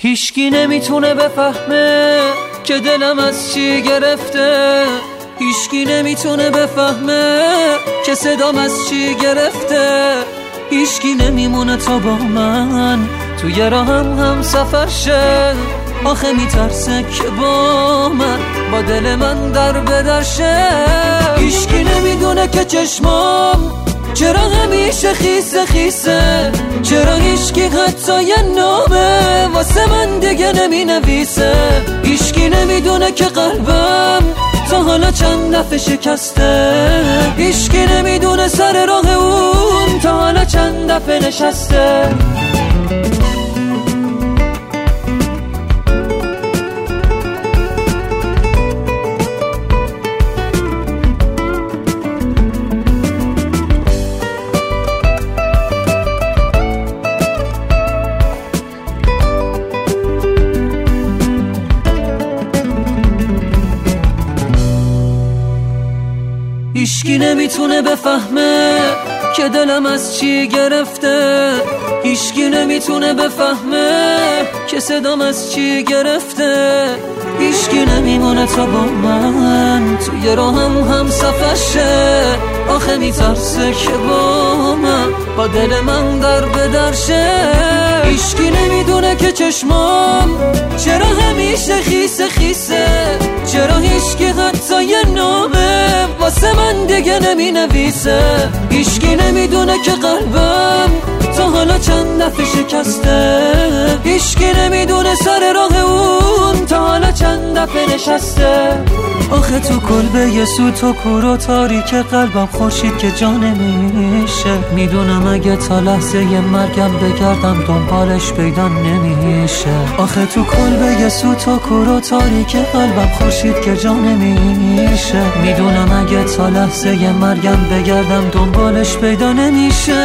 هیچکی نمیتونه بفهمه که دلم از چی گرفته، هیچکی نمیتونه بفهمه که صدام از چی گرفته، هیچکی نمیمونه تا با من توی راهم هم سفر شه. آخه میترسه که با من با دل من در بدر شه. هیچکی نمیدونه که چشمام چرا همیشه خیسه خیسه، چرا هیچکی حتی یه نامه واسه من دیگه نمی نویسه. هیچکی نمیدونه که قلبم تا حالا چند دفعه شکسته، هیچکی نمیدونه سر راه اون تا حالا چند دفعه نشسته. هیچکی نمیتونه بفهمه که دلم از چی گرفته، هیچکی نمیتونه بفهمه که صدام از چی گرفته، هیچکی نمیمونه تا با من توی راهم هم سفر شه. آخه میترسه که با من با دل من در بدر شه. هیچکی نمیدونه که چشمام چرا همیشه خیسه خیسه، چرا هیچکی حتی یه نامه واسه من دیگه نمی نویسه. هیچکی نمیدونه که قلبم تا حالا چند دفعه شکسته، هیچکی نمیدونه سر راه اون تا حالا چند دفعه نشسته. آخه تو کلبه سوت و کور و تاریک قلبم خورشید که جا نمیشه، میدونم اگه تا لحظه مرگم بگردم دنبالش پیدا نمیشه. آخه تو کلبه سوت و کور و تاریک قلبم خورشید که جا نمیشه، میدونم اگه تا لحظه مرگم بگردم دنبالش پیدا نمیشه.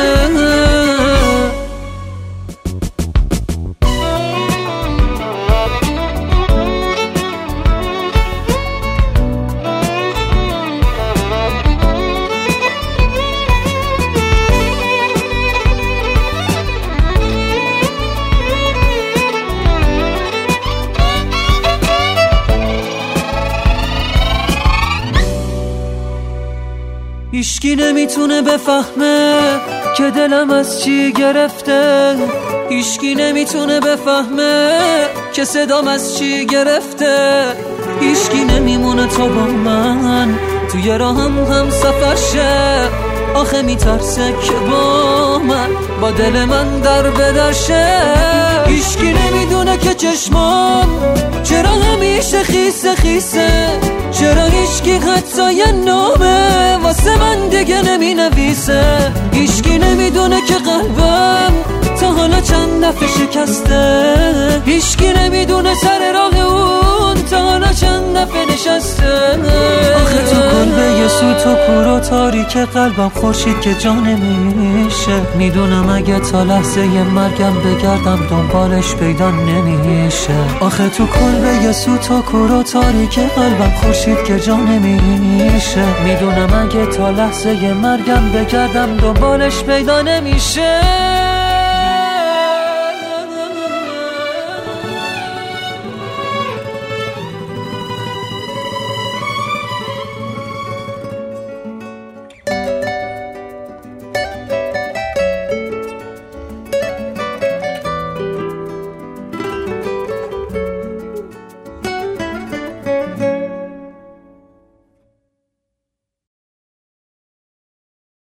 هیچکی نمیتونه بفهمه که دلم از چی گرفته، هیچکی نمیتونه بفهمه که صدام از چی گرفته، هیچکی نمیمونه تا با من توی راهم هم سفر شه. آخه میترسه که با من با دل من در بدر شه. هیچکی نمیدونه که چشمام چرا همیشه خیسه خیسه، چرا هیچکی حتی یه نامه واسه من دیگه نمی نویسه. هیچکی نمیدونه که قلبم تا حالا چند دفعه شکسته، هیچکی نمیدونه سر راه اون تا حالا چند دفعه نشسته. آخه تو کلبه سوت و کور و تاریک قلبم خورشید که جا نمیشه، میدونم اگه تا لحظه مرگم بگردم دنبالش پیدا نمیشه. آخه تو کلبه سوت و کور و تاریک قلبم خورشید که جا نمیشه، میدونم اگه تا لحظه مرگم بگردم دنبالش پیدا نمیشه.